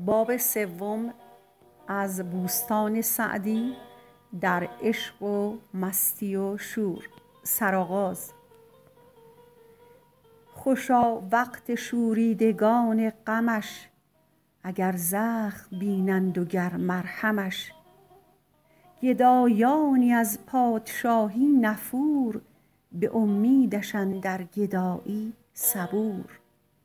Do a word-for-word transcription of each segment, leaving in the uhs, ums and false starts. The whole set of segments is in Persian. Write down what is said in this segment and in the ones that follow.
باب سوم از بوستان سعدی در عشق و مستی و شور. سرآغاز. خوشا وقت شوریدگان غمش، اگر زخم بینند و گر مرهمش. گدایانی از پادشاهی نفور، به امیدش اندر گدایی صبور.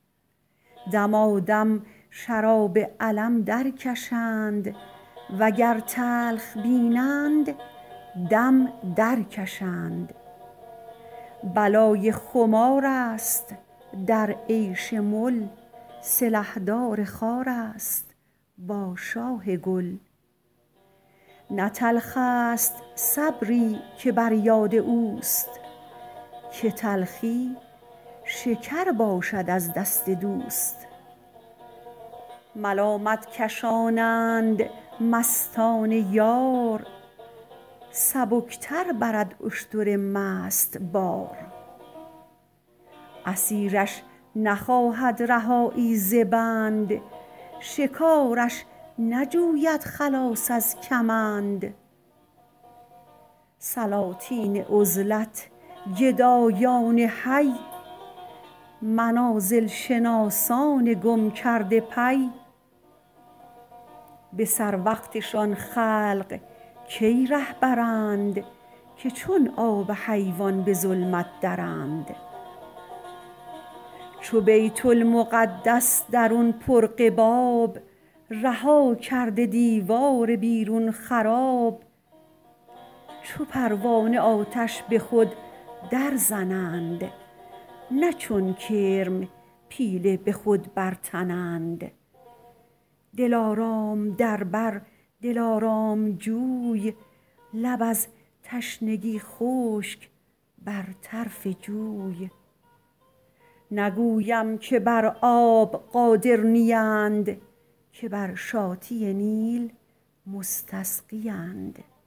دمادم شراب الم درکشند، وگر تلخ بینند دم درکشند. بلای خمارست در عیش مل، سلحدار خارست با شاه گل. نه تلخ است صبری که بر یاد اوست، که تلخی شکر باشد از دست دوست. ملامت کشانند مستان یار، سبکتر برد اشتر مست بار. اسیرش نخواهد رهایی ز بند، شکارش نجوید خلاص از کمند. سلاطین عزلت گدایان حی، منازل شناسان گم کرده پی. به سر وقتشان خلق کی ره برند، که چون آب حیوان به ظلمت درند. چو بیت المقدس درون پر قباب، رها کرده دیوار بیرون خراب. چو پروانه آتش به خود در زنند، نه چون کرم پیله به خود برتنند. دلارام در بر دلارام جوی، لب از تشنگی خشک بر طرف جوی. نگویم که بر آب قادر نیند، که بر شاطی نیل مستسقیند.